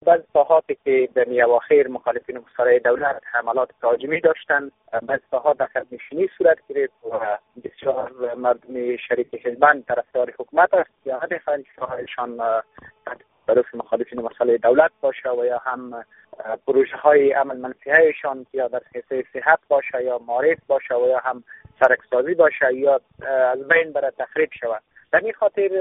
بعض ساحاتی که در اواخر مخالفین مصالحه دولت حملات تهاجمی داشتند، بعض ساحات عقب نشینی صورت گرفت و بسیار مردم شریک حزبان طرفدار حکومت است یا هر خواهشان برای مخالفین مصالحه دولت باشه و یا هم پروژه های عمل منفیهایشان یا در حوزه صحت باشه یا معارف باشه و یا سرکسازی باشه یا از بین برای تخریب شود. در این خاطر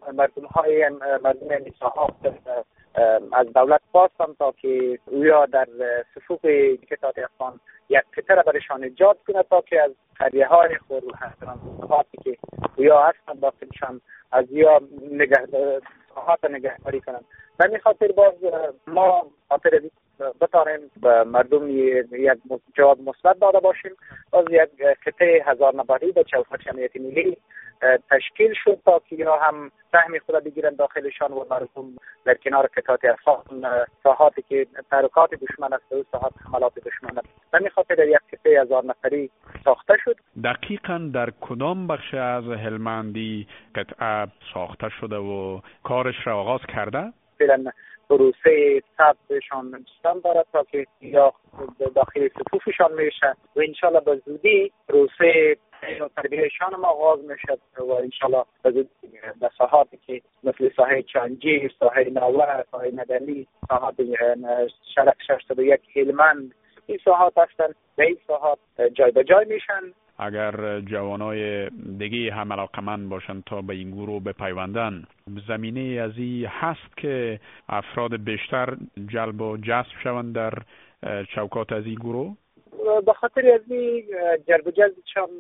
مردم ساحات از دولت خواستم تا که اویا در صفوف کتات افغان یک قطره برشان ایجاد کنه تا که از قریه های خود و ساحاتی که اویا هستند داخلشان از یا ساحات نگهداری کنند. در این خاطر باز ما خاطر بتاریم به مردم یک جواب مثبت داده باشیم. باز یک قطعه هزار نفری به چوکاٹ جمعیت ملی تشکیل شد تا که یا هم سهم خود بگیرن داخلشان و مردم در کنار کتات افغان ساحاتی که تحرکات دشمن است و ساحات حملات دشمن است. در این خاطر یک قطعه هزار نفری ساخته شد. دقیقاً در کدام بخش از هلمندی قطعه ساخته شده و کارش را آغاز کرده؟ فعلا پروسه ثبتشان انجام دارد تا که یا داخل صفوفشان میشه و انشالله به زودی پروسه تربیهشان هم آغاز میشد و انشالله به زودی به ساحاتی که مثل ساحه چانجی، ساحه ناوه، ساحه مدنی، ساحات شرق 601 هلمند، این ساحات هستند و این ساحات جای به جای میشن. اگر جوانای دیگه هم علاقمند باشند تا به این گروه بپیوندن، زمینه از این هست که افراد بیشتر جلب و جذب شوند در چوکات از این گروه؟ به خاطر از این جلب و جذبشان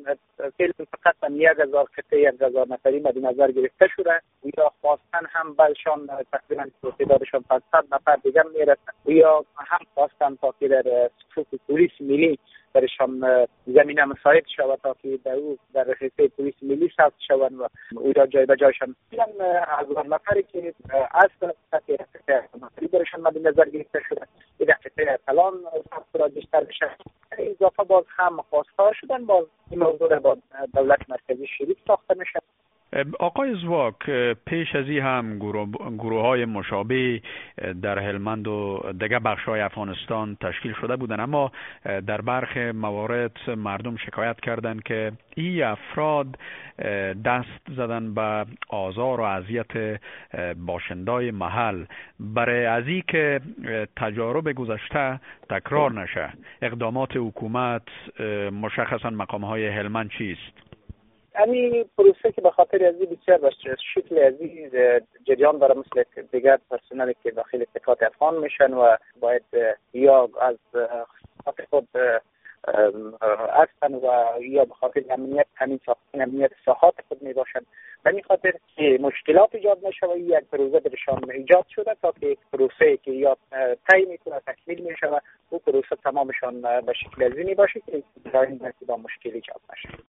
فقط 1000 قطعه 1000 نفری مد نظر گرفته شده یا خواستن هم بلشان تقریبا تعدادشان 500 نفر دیگر میرسن یا هم خواستن تا که در صفوف پلیس ملی برشان زمینه مساعد شود تا که در حوزه پلیس ملی ثبت شوند و او را جای به جایشان از نفری که اصل نفری برشان مد نظر گرفته شده یک دقیقه کلان ثبت را بیشتر بشه. اضافه باز هم خواستار شدن باز این موضوع با دولت مرکزی شریک ساخته میشه. آقای زواک، پیش از این هم گروه های مشابه در هلمند و دیگر بخش های افغانستان تشکیل شده بودند، اما در برخی موارد مردم شکایت کردند که این افراد دست زدن به آزار و اذیت باشندای محل. برای از این که تجارب گذشته تکرار نشه، اقدامات حکومت مشخصا مقام های هلمند چیست؟ همین پروسه که به خاطر از این بسیار شکل از این جریان داره مثل دیگر پرسنلی که داخل کتات افغان میشن و باید یا از خود هستن و یا به خاطر امنیت ساحات خود می باشن. به این خاطر که مشکلات ایجاد نشه و یک پروسه درشان ایجاد شده تا که پروسه که یا طی میکنه تکمیل میشه و او پروسه تمامشان به شکل از این باشه که با مشکل ایجاد نشه.